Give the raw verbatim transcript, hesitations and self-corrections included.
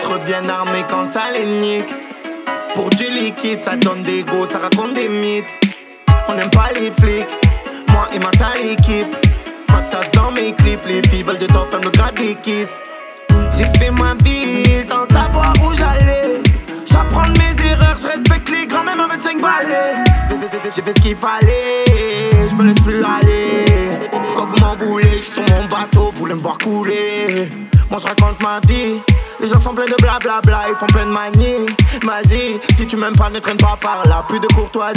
autres reviennent armés quand ça les nique. Pour du liquide, ça donne des go, ça raconte des mythes. On n'aime pas les flics, moi et ma sale équipe. Pas de tasse dans mes clips, les filles veulent de temps, faire me gratte des kisses. J'ai fait ma vie sans savoir où j'allais. J'apprends de mes erreurs, je respecte les grands même avec cinq balais. J'ai fait ce qu'il fallait, je me laisse plus aller. Pourquoi vous m'en voulez, je suis sur mon bateau, vous voulez me voir couler. Moi je raconte ma vie, les gens sont pleins de blablabla, ils font plein de manies. Vas-y, si tu m'aimes pas, ne traîne pas par là, plus de courtoisie.